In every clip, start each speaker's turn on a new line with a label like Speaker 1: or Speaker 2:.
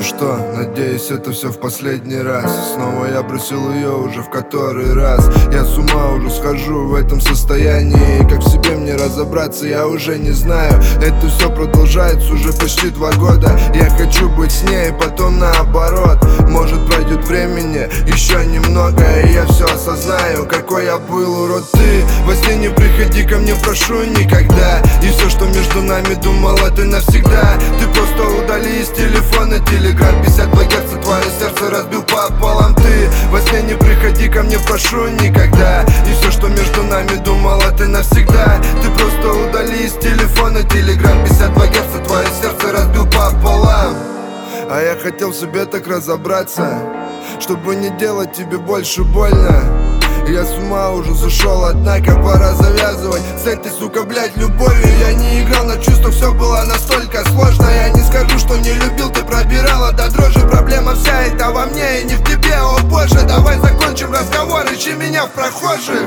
Speaker 1: что, надеюсь, это все в последний раз. Снова я бросил ее уже в который раз. Я с ума уже схожу в этом состоянии. Как в себе мне разобраться, я уже не знаю. Это все продолжается уже почти 2 года. Я хочу быть с ней, потом наоборот. Может пройдет времени еще немного, и я все осознаю, какой я был урод. Ты во сне не приходи ко мне, прошу, никогда. И все, что между нами, думала ты навсегда. Ты просто удали из телефона телеграм. 52 герца, твое сердце разбил пополам. Ты во сне не приходи ко мне, прошу, никогда. И все, что между нами, думала ты навсегда. Ты просто удали из телефона телеграм. 52 герца, твое сердце разбил пополам. А я хотел в себе так разобраться, чтобы не делать тебе больше больно. Я с ума уже зашел, однако пора завязывать с этой, сука, блядь, любовью. Я не играл на чувствах, все было настолько сложно. Я не скажу, что не любил, ты пробирала до дрожи. Проблема вся это во мне и не в тебе, о боже. Давай закончим разговор, ищи меня в прохожих.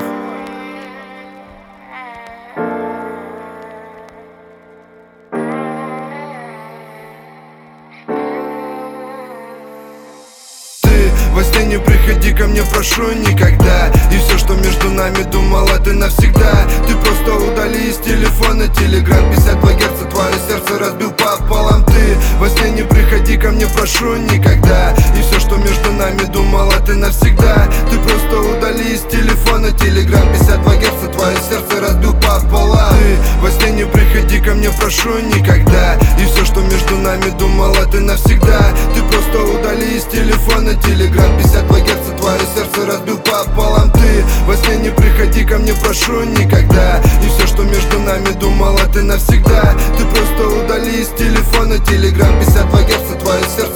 Speaker 1: Во сне не приходи ко мне, прошу, никогда. И все, что между нами, думала ты навсегда. Ты просто удали из телефона телеграм. 52 герца, твое сердце разбил пополам. Ты во сне не приходи ко мне, прошу, никогда. И все, что между нами, думала ты навсегда. Ты просто удали из телефона телеграм. 52 герца, твое сердце разбил пополам. Ты во сне не приходи ко мне, прошу, никогда. И все, что между нами, думала ты навсегда. Ты просто удали из телефона телеграм. 52 герца, твое сердце разбил пополам. Ты во сне не приходи ко мне, прошу, никогда. И все, что между нами, думала ты навсегда. Ты просто удали из телефона телеграм. 52 герца, твое сердце